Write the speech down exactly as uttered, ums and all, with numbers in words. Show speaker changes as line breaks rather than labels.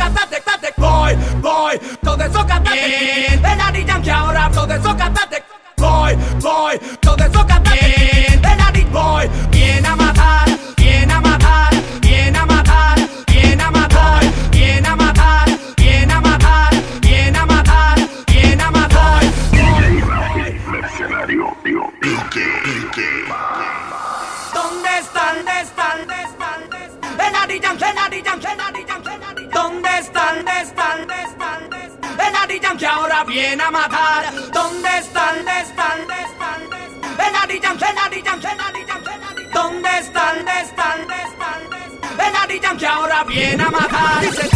cantate, cantate. Voy, voy, todo eso cantate. El Daddy Yankee ahora, todo eso cantate. Voy, voy, todo eso cantate. El Daddy Boy, viene a matar, viene a matar, viene a matar, viene a matar, viene a matar, viene a matar, viene a matar, viene a matar.
Mercenario, tío,
¿Dónde están? ¿Dónde están? ¿Dónde están? El Daddy Yankee, el Daddy Yankee, el Daddy Yankee, el Daddy Yankee. ¿Dónde están? ¿Dónde están? ¿Dónde están? El Daddy Yankee ahora viene a matar. ¿Dónde están? ¿Dónde están? ¿Dónde están? El Daddy Yankee, el Daddy Yankee, el Daddy Yankee, el Daddy Yankee. ¿Dónde están? ¿Dónde están? ¿Dónde están? El Daddy Yankee ahora viene a matar. Dice